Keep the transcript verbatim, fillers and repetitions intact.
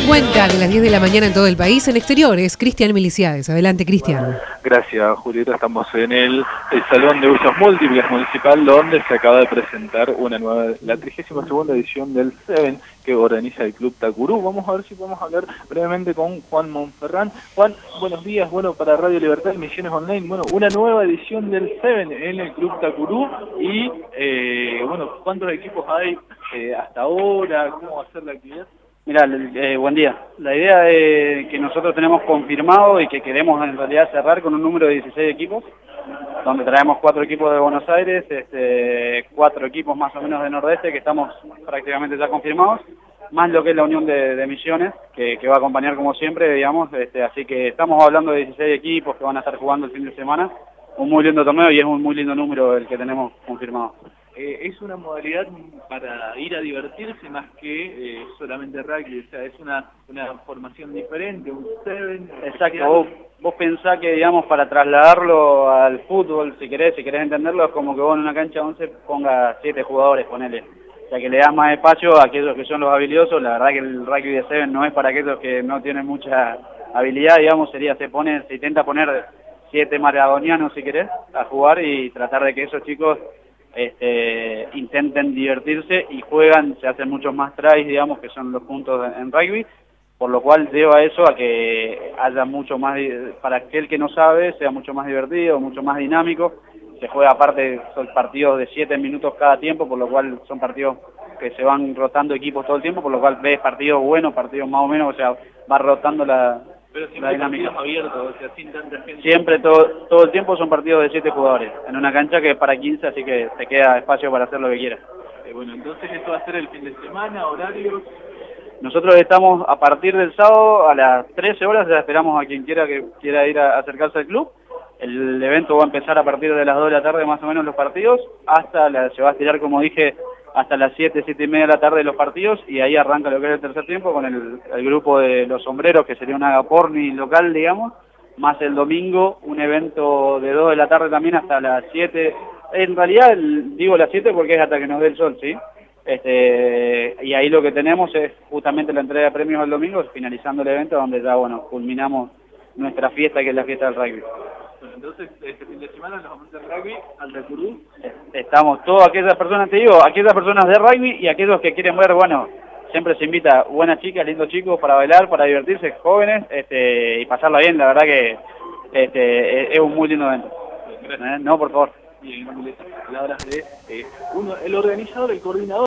cincuenta de las diez de la mañana en todo el país. En exteriores, Cristian Miliciades. Adelante, Cristian. Gracias, Julieta. Estamos en el, el Salón de Usos Múltiples Municipal, donde se acaba de presentar una nueva, la trigésima segunda edición del Seven que organiza el Club Tacurú. Vamos a ver si podemos hablar brevemente con Juan Monferrán. Juan, buenos días. Bueno, para Radio Libertad y Misiones Online, bueno, una nueva edición del Seven en el Club Tacurú y, eh, bueno, ¿cuántos equipos hay eh, hasta ahora? ¿Cómo va a ser la actividad? Mirá, eh, buen día. La idea es que nosotros tenemos confirmado y que queremos en realidad cerrar con un número de dieciséis equipos, donde traemos cuatro equipos de Buenos Aires, este, cuatro equipos más o menos de Nordeste, que estamos prácticamente ya confirmados, más lo que es la Unión de, de Misiones, que, que va a acompañar como siempre, digamos, este, así que estamos hablando de dieciséis equipos que van a estar jugando el fin de semana, un muy lindo torneo y es un muy lindo número el que tenemos confirmado. Eh, es una modalidad para ir a divertirse más que eh, solamente rugby, o sea, es una, una formación diferente, un seven. Exacto, vos, vos pensás que, digamos, para trasladarlo al fútbol, si querés, si querés entenderlo, es como que vos en una cancha once pongas siete jugadores, ponele. O sea, que le das más espacio a aquellos que son los habilidosos. La verdad que el rugby de seven no es para aquellos que no tienen mucha habilidad, digamos, sería, se pone, se intenta poner siete maradonianos, si querés, a jugar y tratar de que esos chicos Este, intenten divertirse y juegan, se hacen muchos más tries, digamos, que son los puntos en rugby, por lo cual lleva eso a que haya mucho más, para aquel que no sabe, sea mucho más divertido, mucho más dinámico. Se juega aparte, son partidos de siete minutos cada tiempo, por lo cual son partidos que se van rotando equipos todo el tiempo, por lo cual ves partidos buenos, partidos más o menos, o sea, va rotando la Pero siempre la dinámica. Abiertos, o sea, sin tanta gente. Siempre, todo, todo el tiempo son partidos de siete jugadores, en una cancha que es para quince, así que te queda espacio para hacer lo que quieras. Eh, bueno, entonces esto va a ser el fin de semana, horarios. Nosotros estamos a partir del sábado a las trece horas, ya esperamos a quien quiera que quiera ir a acercarse al club. El evento va a empezar a partir de las dos de la tarde más o menos los partidos, hasta la, se va a estirar, como dije, hasta las siete, siete y media de la tarde los partidos, y ahí arranca lo que es el tercer tiempo con el, el grupo de los sombreros, que sería un agaporni local, digamos, más el domingo un evento de dos de la tarde también hasta las siete, en realidad el, digo las siete porque es hasta que nos dé el sol, ¿sí? Este, y ahí lo que tenemos es justamente la entrega de premios el domingo, finalizando el evento, donde ya, bueno, culminamos nuestra fiesta, que es la fiesta del rugby. Entonces, este fin de semana nos vamos a hacer rugby al Tacurú. Estamos todas aquellas personas, te digo, aquellas personas de rugby y aquellos que quieren ver, bueno, siempre se invita buenas chicas, lindos chicos para bailar, para divertirse, jóvenes, este, y pasarla bien. La verdad que este, es un muy lindo evento. ¿Eh? No, por favor. Y palabras de eh, uno, el organizador, el coordinador.